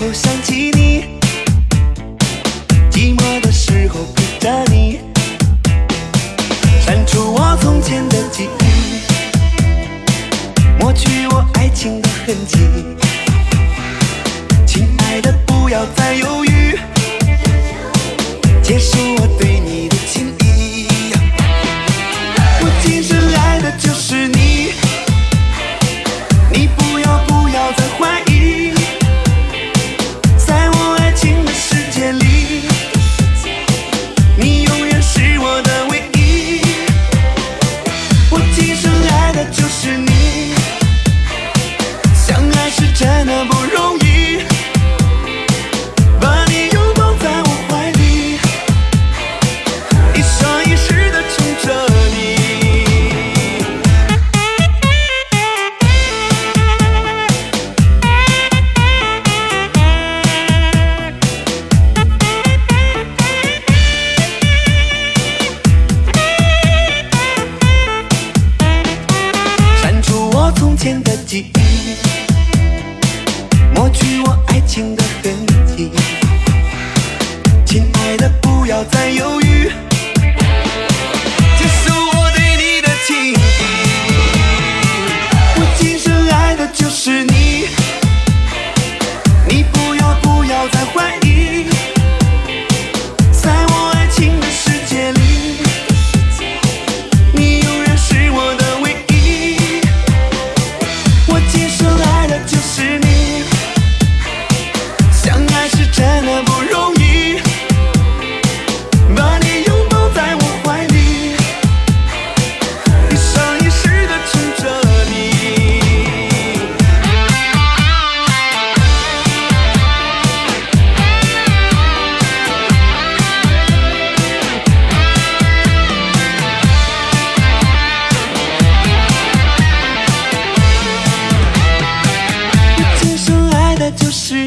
后想起你，寂寞的时候陪着你，删除我从前的记忆，抹去我爱情的痕迹。亲爱的，不要再犹豫，接受我对你的情意。我今生爱的就是你，你不要再怀疑，在我爱情的世界里，你永远是我的唯一。我今生爱的就是你，相爱是真的不容易，把你拥抱在我怀里，一生一世的宠着你。删除我从前的记忆，抹去我爱情的痕迹。亲爱的，不要再犹豫，接受我对你的情意。我今生爱的就是你，你不要再怀疑，在我爱情的世界里，你永远是我的唯一。我今生爱的就是你，相爱是真的不容易，把你拥抱在我怀里，一生一世的宠着你。我今生爱的就是